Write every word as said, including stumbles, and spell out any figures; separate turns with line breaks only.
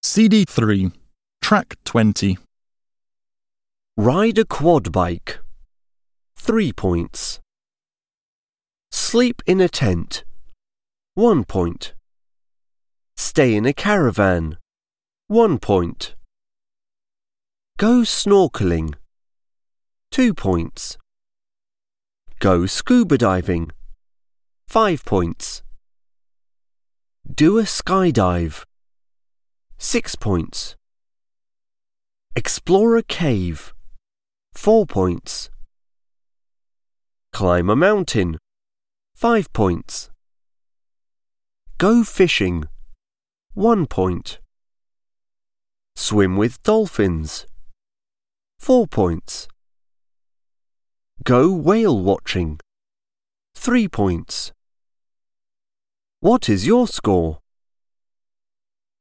C D three, Track twenty.
Ride a quad bike. Three points. Sleep in a tent. One point. Stay in a caravan. One point. Go snorkeling. Two points. Go scuba diving. Five points. Do a skydive. Six points. Explore a cave. Four points. Climb a mountain. Five points. Go fishing. One point. Swim with dolphins. Four points. Go whale watching. Three points. What is your score?